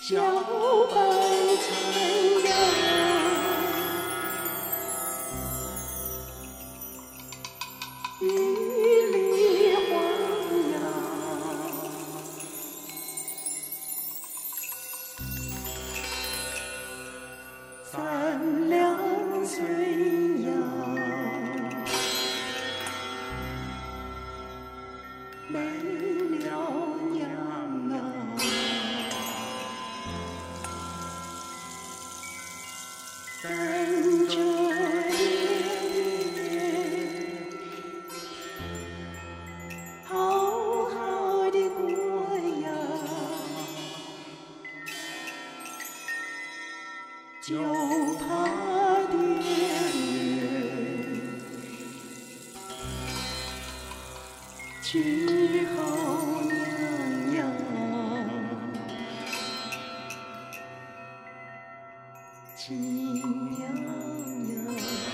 小白菜呀，玉梨花呀，三两碎呀，没了娘啊。跟着爷爷好好的过呀，就怕爹去后娘呀。亲娘呀。